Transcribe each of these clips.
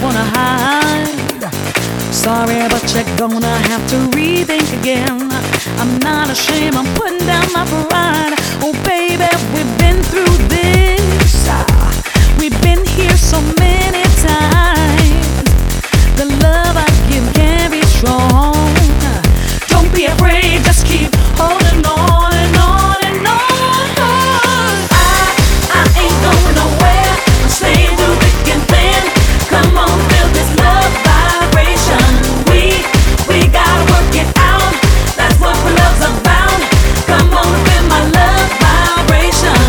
gonna hide. Sorry, but you're gonna have to rethink again. I'm not ashamed, I'm putting down my pride. Oh baby, we've been through this. We've been here so many times. The love I give can be strong. Don't be afraid, just keep holding on and on and on. I ain't going nowhere. I'm staying through thick and thin. Come on, feel this love vibration. We gotta work it out. That's what love's about. Come on, feel my love vibration.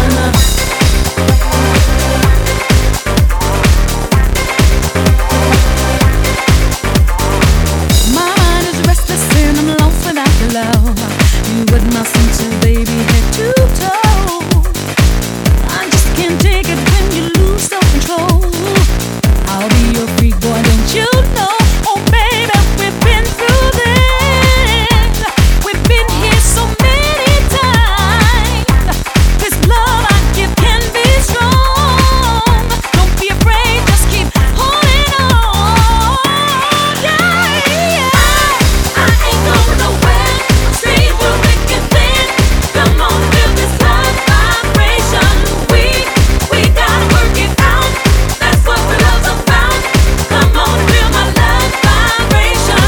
My mind is restless and I'm lost without your love. You would my senses, baby, head to toe. I just can't take it when you lose self-control. I'll be your freak boy, don't you know? Oh baby, we've been through this. We've been here so many times. This love I give can be strong. Don't be afraid, just keep holding on. Yeah. I ain't going nowhere. I'm staying through thick and thin. Come on, feel this love vibration. We gotta work it out. That's what love's about. Come on, feel my love vibration.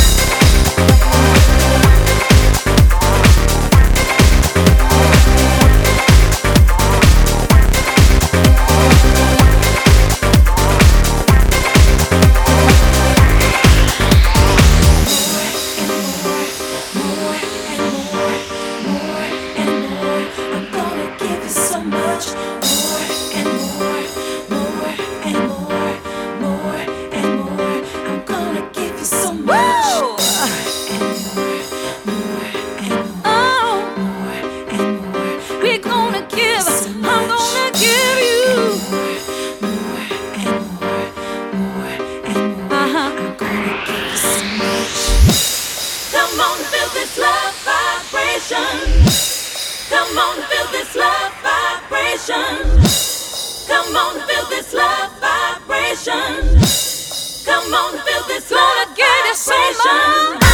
I'm gonna give you so much more and more, more and more, more and more. I'm gonna give you so much and more and more, more and more. We're gonna give, I'm gonna give you more and more, more and more. I'm gonna give you so much. Come on, feel this love vibration. Come on, feel this love vibration. Come on, feel this love vibration. Come on, feel this love vibration.